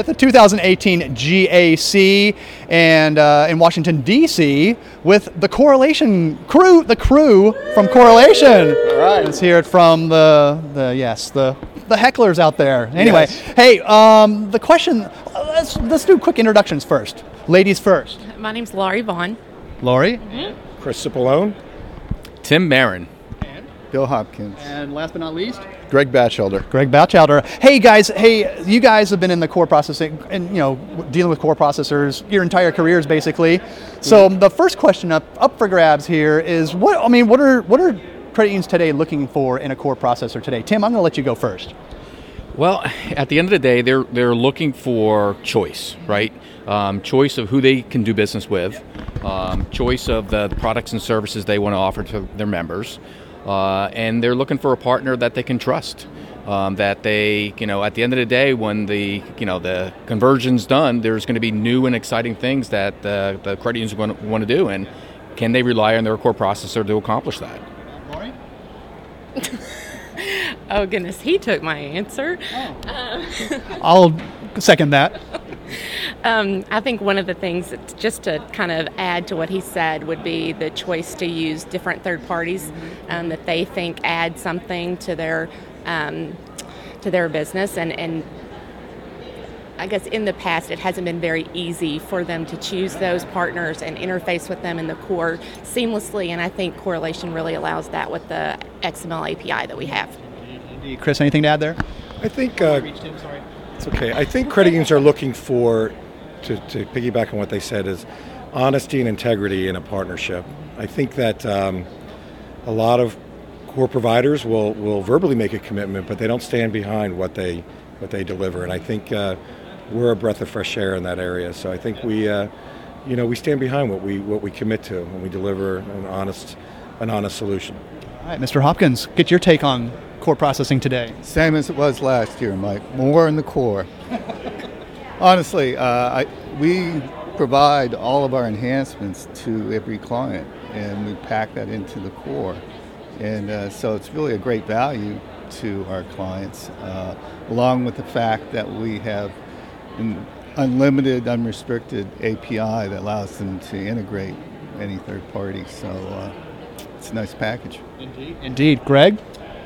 the 2018 GAC and in Washington, D.C. with the Correlation crew, the crew from Correlation. All right. Let's hear it from the hecklers out there. Anyway, Yes. hey, the question, let's do quick introductions first. Ladies first. My name's Laurie Vaughn. Laurie. Chris Cipollone. Tim Marin. Bill Hopkins. And last but not least, Greg Batchelder. Greg Batchelder. Hey guys, you guys have been in the core processing and dealing with core processors your entire careers basically. So the first question up for grabs here is what are credit unions today looking for in a core processor today? Tim, I'm going to let you go first. Well, at the end of the day, they're looking for choice, right? Choice of who they can do business with, choice of the products and services they want to offer to their members, and they're looking for a partner that they can trust. That they, at the end of the day, when the conversion's done, there's going to be new and exciting things that the credit unions want to do, and can they rely on their core processor to accomplish that? Laurie? Oh goodness, he took my answer. I'll second that. I think one of the things that, just to kind of add to what he said, would be the choice to use different third parties that they think add something to their business, and I guess in the past it hasn't been very easy for them to choose those partners and interface with them in the core seamlessly, and I think Correlation really allows that with the XML API that we have. Indeed. Chris, anything to add there? I think it's okay. I think credit unions are looking for, to piggyback on what they said, is honesty and integrity in a partnership. I think that a lot of core providers will verbally make a commitment, but they don't stand behind what they deliver. And I think we're a breath of fresh air in that area. So I think we stand behind what we commit to when we deliver an honest solution. All right, Mr. Hopkins, get your take on core processing today. Same as it was last year, Mike. More in the core. Honestly, we provide all of our enhancements to every client, and we pack that into the core. And so it's really a great value to our clients, along with the fact that we have an unlimited, unrestricted API that allows them to integrate any third party. So it's a nice package. Indeed. Greg?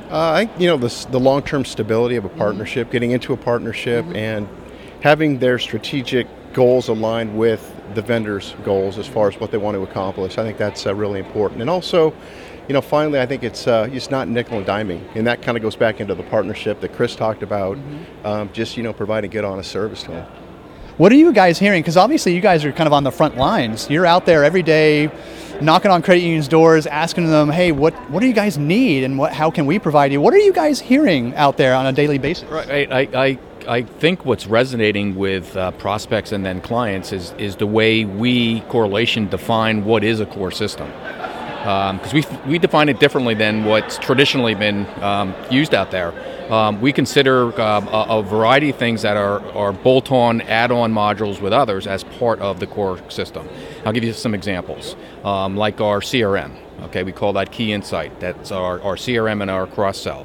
I think, the long-term stability of a partnership, getting into a partnership and having their strategic goals aligned with the vendor's goals as far as what they want to accomplish. I think that's really important. And also, finally, I think it's not nickel and diming. And that kind of goes back into the partnership that Chris talked about, just providing good, honest service to them. What are you guys hearing? Because obviously you guys are kind of on the front lines. You're out there every day knocking on credit unions' doors, asking them, hey, what do you guys need and how can we provide you? What are you guys hearing out there on a daily basis? Right. I think what's resonating with prospects and then clients is the way we, Correlation, define what is a core system. Because we define it differently than what's traditionally been used out there. We consider a variety of things that are bolt-on, add-on modules with others as part of the core system. I'll give you some examples, like our CRM. Okay, we call that Key Insight. That's our CRM and our cross-sell.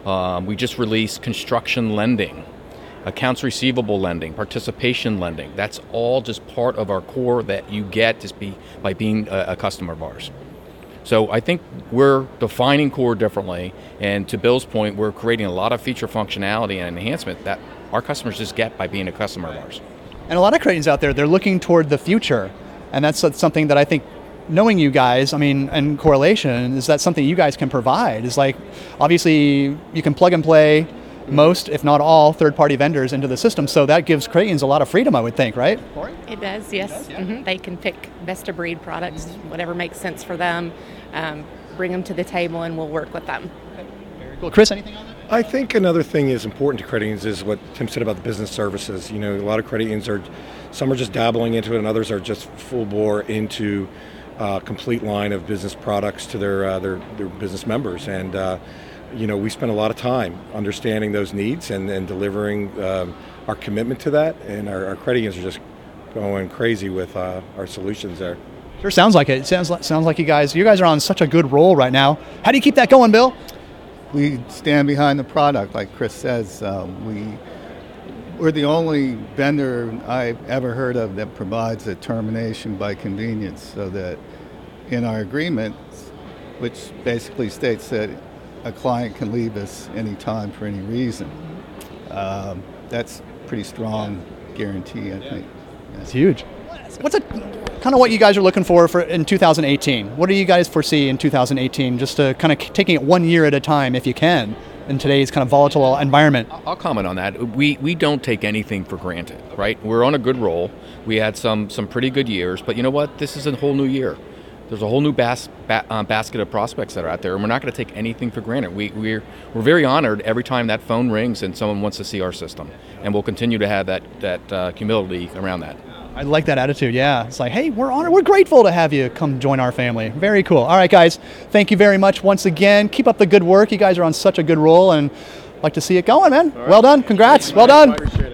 We just released construction lending, accounts receivable lending, participation lending. That's all just part of our core that you get just by being a customer of ours. So I think we're defining core differently, and to Bill's point, we're creating a lot of feature functionality and enhancement that our customers just get by being a customer of ours. And a lot of credit unions out there, they're looking toward the future, and that's something that I think, knowing you guys, and Correlation, is that something you guys can provide? Is like, obviously, you can plug and play most, if not all, third-party vendors into the system, so that gives credit unions a lot of freedom, I would think, right? It does, yes. They can pick best-of-breed products, whatever makes sense for them, bring them to the table, and we'll work with them. Very cool. Chris, anything on that? I think another thing is important to credit unions is what Tim said about the business services. A lot of credit unions some are just dabbling into it, and others are just full bore into a complete line of business products to their business members. And we spend a lot of time understanding those needs and delivering our commitment to that. And our credit unions are just going crazy with our solutions there. Sure sounds like it. It sounds like you guys are on such a good roll right now. How do you keep that going, Bill? We stand behind the product, like Chris says. We We're the only vendor I've ever heard of that provides a termination by convenience, so that in our agreement, which basically states that a client can leave us anytime for any reason. That's pretty strong guarantee, I think. It's huge. What's kind of what you guys are looking for in 2018? What do you guys foresee in 2018? Just to kind of taking it 1 year at a time, if you can, in today's kind of volatile environment. I'll comment on that. We don't take anything for granted, right? We're on a good roll. We had some pretty good years, but you know what? This is a whole new year. There's a whole new basket of prospects that are out there, and we're not going to take anything for granted. We're very honored every time that phone rings and someone wants to see our system, and we'll continue to have that humility around that. I like that attitude, yeah. It's like, hey, we're honored, we're grateful to have you come join our family. Very cool. All right, guys, thank you very much once again. Keep up the good work. You guys are on such a good roll, and I'd like to see it going, man. Right. Well done. Congrats. Well done.